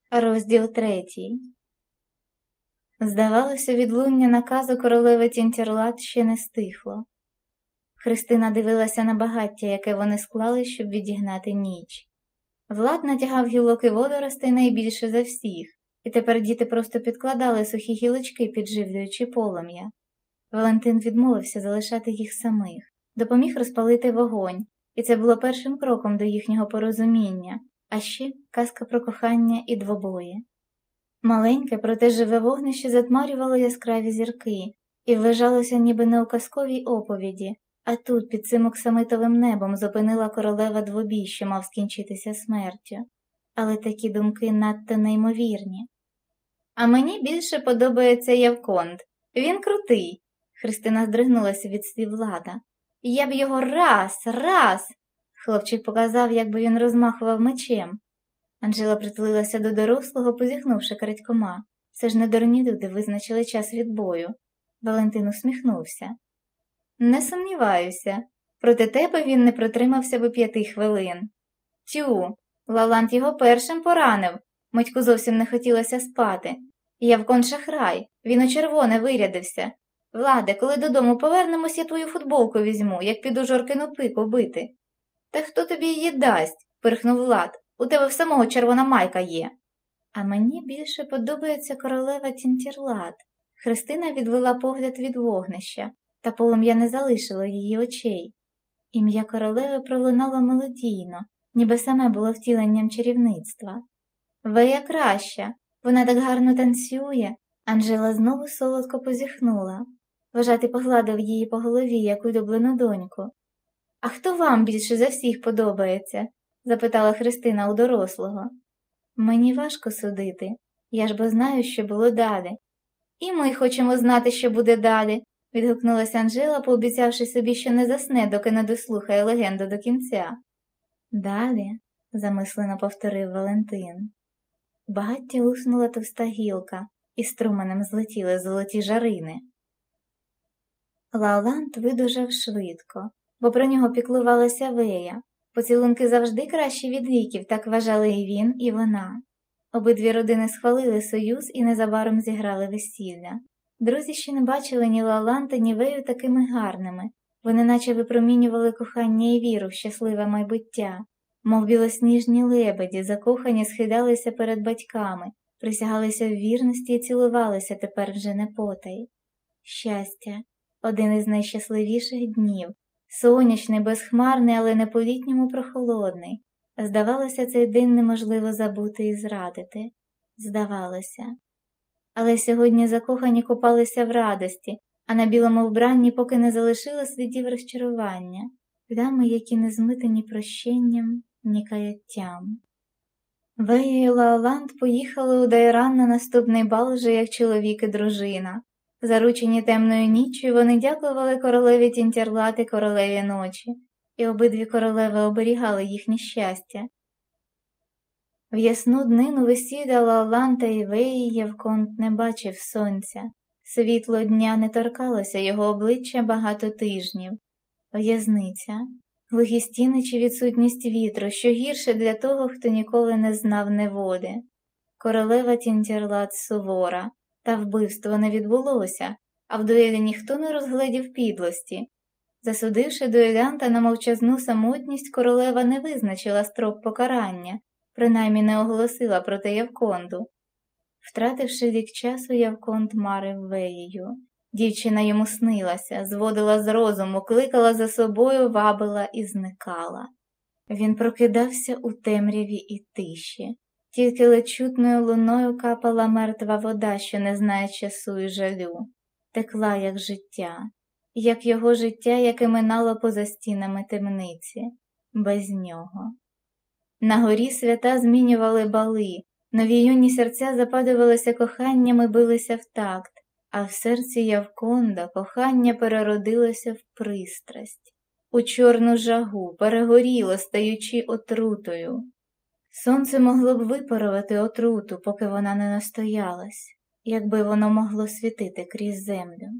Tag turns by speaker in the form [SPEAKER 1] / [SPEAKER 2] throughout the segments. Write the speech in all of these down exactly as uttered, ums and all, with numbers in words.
[SPEAKER 1] Розділ третій. Здавалося, відлуння наказу королеви Тінтєрлат ще не стихло. Христина дивилася на багаття, яке вони склали, щоб відігнати ніч. Влад натягав гілок і водоростей найбільше за всіх, і тепер діти просто підкладали сухі гілочки, підживлюючи полум'я. Валентин відмовився залишати їх самих, допоміг розпалити вогонь, і це було першим кроком до їхнього порозуміння, а ще казка про кохання і двобої. Маленьке, проте живе вогнище затмарювало яскраві зірки і ввижалося ніби не у казковій оповіді, а тут, під цим оксамитовим небом, зупинила королева двобій, що мав скінчитися смертю. Але такі думки надто неймовірні. «А мені більше подобається Явконт. Він крутий!» Христина здригнулася від слів Влада. «Я б його раз, раз!» Хлопчик показав, як би він розмахував мечем. Анжела притулилася до дорослого, позіхнувши крадькома. Все ж не дурні люди визначили час відбою. Валентин усміхнувся. «Не сумніваюся. Проти тебе він не протримався би п'яти хвилин». «Тю, Лаланд його першим поранив. Митьку зовсім не хотілося спати. Явкон шахрай, він у червоне вирядився. Владе, коли додому повернемось, я твою футболку візьму, як піду Жоркину пику бити». «Та хто тобі її дасть?» – пирхнув Влад. «У тебе в самого червона майка є». «А мені більше подобається королева Тінтєрлат». Христина відвела погляд від вогнища, та полум'я не залишило її очей. Ім'я королеви пролунало мелодійно, ніби саме було втіленням чарівництва. «Вея краща, вона так гарно танцює». Анжела знову солодко позіхнула. Вважати погладив її по голові, як улюблену доньку. «А хто вам більше за всіх подобається?» – запитала Христина у дорослого. «Мені важко судити, я ж бо знаю, що було далі». «І ми хочемо знати, що буде далі», – відгукнулася Анжела, пообіцявши собі, що не засне, доки не дослухає легенду до кінця. «Далі», – замислено повторив Валентин. У багатті луснула товста гілка, і струменем злетіли золоті жарини. Лаланд видужав швидко, бо про нього піклувалася Вея. Поцілунки завжди кращі від ліків, так вважали і він, і вона. Обидві родини схвалили союз і незабаром зіграли весілля. Друзі ще не бачили ні Лаланда, ні Вею такими гарними. Вони наче випромінювали кохання і віру в щасливе майбуття. Мов білосніжні лебеді, закохані схилялися перед батьками, присягалися в вірності і цілувалися тепер вже не потай. Щастя – один із найщасливіших днів. Сонячний, безхмарний, але не по-літньому прохолодний. Здавалося, цей день неможливо забути і зрадити. Здавалося. Але сьогодні закохані купалися в радості, а на білому вбранні поки не залишило слідів розчарування. Плями, які не змиті ні прощенням, ні каяттям. Вея і Лаланд поїхали у Дайран на наступний бал вже як чоловік і дружина. Заручені темною ніччю, вони дякували королеві Тінтєрлат і королеві ночі, і обидві королеви оберігали їхнє щастя. В ясну днину весілля Лаланда і Веї Явконт не бачив сонця. Світло дня не торкалося його обличчя багато тижнів. В'язниця, глухі стіни чи відсутність вітру, що гірше для того, хто ніколи не знав неводи. Королева Тінтєрлат сувора, та вбивство не відбулося, а в дуелі ніхто не розгледів підлості. Засудивши дуелянта на мовчазну самотність, королева не визначила строк покарання, принаймні не оголосила проти Явконду. Втративши рік часу, Явконт марив Веєю. Дівчина йому снилася, зводила з розуму, кликала за собою, вабила і зникала. Він прокидався у темряві і тиші. Тільки ледь чутною луною капала мертва вода, що не знає часу і жалю. Текла, як життя, як його життя, яке минало поза стінами темниці, без нього. На горі свята змінювали бали, нові юні серця западувалися коханням і билися в такт, а в серці Явконда кохання переродилося в пристрасть, у чорну жагу, перегоріло, стаючи отрутою. Сонце могло б випарувати отруту, поки вона не настоялась, якби воно могло світити крізь землю.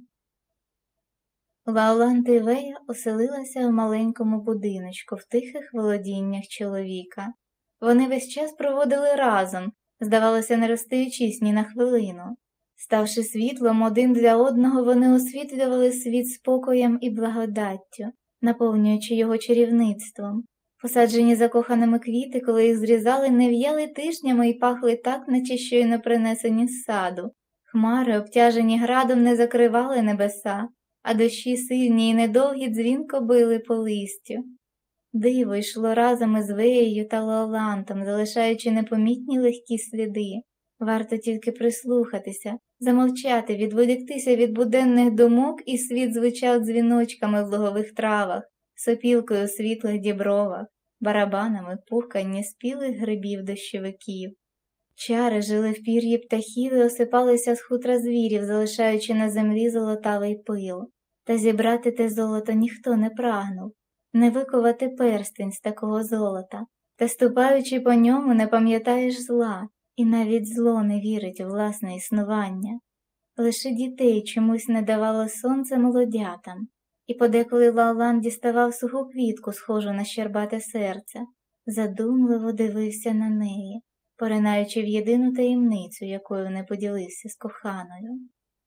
[SPEAKER 1] Лаланд і Вея оселилася в маленькому будиночку в тихих володіннях чоловіка. Вони весь час проводили разом, здавалося, не розстаючись ні на хвилину. Ставши світлом один для одного, вони освітлювали світ спокоєм і благодаттю, наповнюючи його чарівництвом. Посаджені закоханими квіти, коли їх зрізали, не в'яли тижнями і пахли так, наче щойно принесені з саду. Хмари, обтяжені градом, не закривали небеса, а дощі сильні й недовгі дзвінко били по листю. Диво йшло разом із Веєю та Леолантом, залишаючи непомітні легкі сліди. Варто тільки прислухатися, замовчати, відволіктися від буденних думок, і світ звучав дзвіночками в лугових травах, сопілкою у світлих дібровах, барабанами пухкання спілих грибів дощовиків. Чари жили в пір'ї птахів і осипалися з хутра звірів, залишаючи на землі золотавий пил. Та зібрати те золото ніхто не прагнув, не виковати перстень з такого золота, та ступаючи по ньому, не пам'ятаєш зла, і навіть зло не вірить у власне існування. Лише дітей чомусь не давало сонце молодятам, і подеколи Леоланд діставав суху квітку, схожу на щербате серце, задумливо дивився на неї, поринаючи в єдину таємницю, якою не поділився з коханою.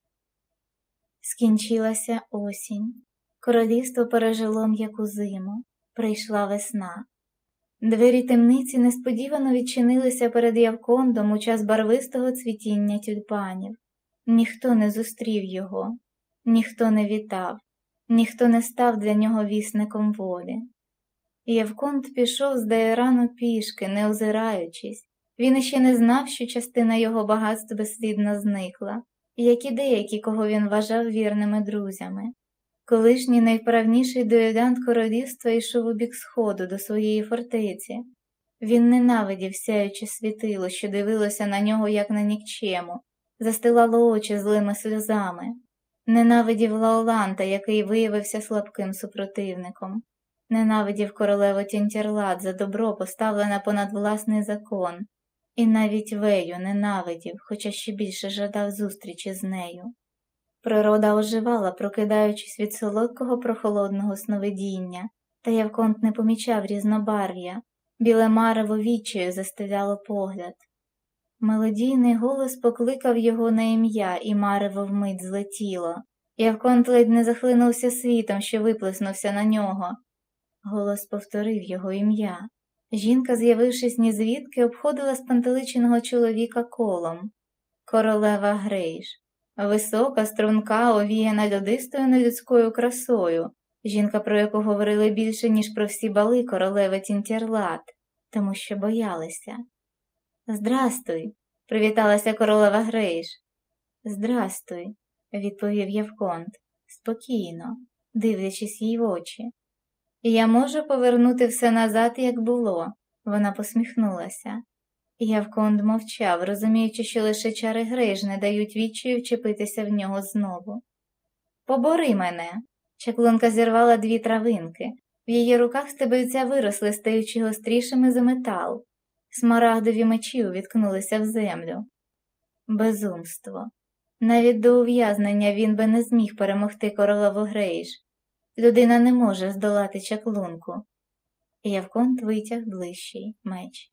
[SPEAKER 1] Скінчилася осінь. Королівство пережило м'яку зиму. Прийшла весна. Двері темниці несподівано відчинилися перед Явкондом у час барвистого цвітіння тюльпанів. Ніхто не зустрів його, ніхто не вітав, ніхто не став для нього вісником волі. Явконд пішов з Даєрану пішки, не озираючись. Він іще не знав, що частина його багатств безслідно зникла, як і деякі, кого він вважав вірними друзями. Колишній найвправніший дуелянт королівства йшов у бік сходу до своєї фортеці. Він ненавидів сяюче світило, що дивилося на нього як на нікчему, застилало очі злими сльозами. Ненавидів Леоланта, який виявився слабким супротивником. Ненавидів королеву Тінтєрлат за добро, поставлене понад власний закон. І навіть Вею ненавидів, хоча ще більше жадав зустрічі з нею. Природа оживала, прокидаючись від солодкого прохолодного сновидіння, та Явконд не помічав різнобарв'я, біле марево відчаю застиляло погляд. Мелодійний голос покликав його на ім'я, і марево вмить злетіло. Явконд ледь не захлинувся світом, що виплеснувся на нього. Голос повторив його ім'я. Жінка, з'явившись нізвідки, обходила спантеличеного чоловіка колом. Королева Грейш. Висока, струнка, овіяна льодистою нелюдською красою. Жінка, про яку говорили більше, ніж про всі бали королеви Тінтєрлат, тому що боялися. «Здрастуй», – привіталася королева Грейш. «Здрастуй», – відповів Явконд, спокійно, дивлячись їй в очі. «Я можу повернути все назад, як було», – вона посміхнулася. Явконд мовчав, розуміючи, що лише чари Грейш не дають відчаю вчепитися в нього знову. «Побори мене!» – чаклунка зірвала дві травинки. В її руках стебельця виросли, стаючи гострішими за метал. Смарагдові мечі увіткнулися в землю. Безумство. Навіть до ув'язнення він би не зміг перемогти королеву Грейш. Людина не може здолати чаклунку. Явконд витяг ближчий меч.